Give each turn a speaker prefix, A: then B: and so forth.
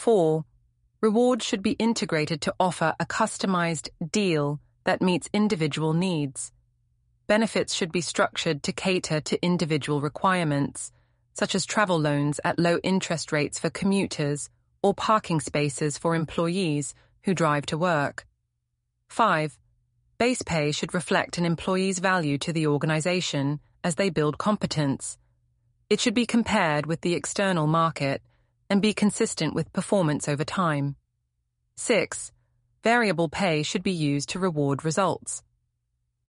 A: 4. Rewards should be integrated to offer a customized deal that meets individual needs. Benefits should be structured to cater to individual requirements, such as travel loans at low interest rates for commuters or parking spaces for employees who drive to work. 5. Base pay should reflect an employee's value to the organization as they build competence. It should be compared with the external market and be consistent with performance over time. 6. Variable pay should be used to reward results.